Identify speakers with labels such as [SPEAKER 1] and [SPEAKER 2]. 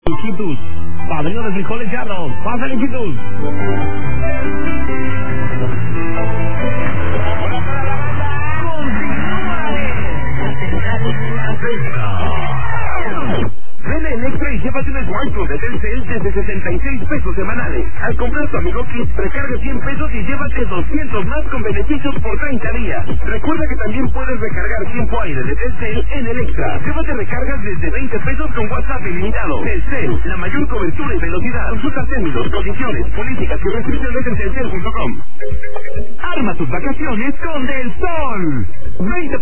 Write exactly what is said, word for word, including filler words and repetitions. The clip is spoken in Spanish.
[SPEAKER 1] Chitus, padrino de frijoles charros, pásale Chitus.
[SPEAKER 2] Ven en Extra y llévate un smartphone de Telcel desde sesenta y seis pesos semanales. Al comprar tu Amigo Kit, recarga cien pesos y llévate doscientos más con beneficios por treinta días. Recuerda que también puedes recargar tiempo aire de Telcel en el Extra. Llévate recargas desde veinte pesos con WhatsApp ilimitado. Telcel, la mayor cobertura y velocidad. Consulta términos, condiciones, políticas y restricciones en telcel punto com. Arma tus vacaciones con Del Sol. veinte